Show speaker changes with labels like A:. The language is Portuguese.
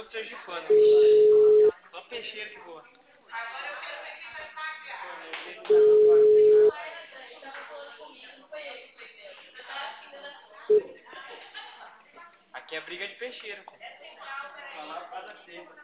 A: sergipano. Só peixeiro que voa. Aqui é briga de peixeiro.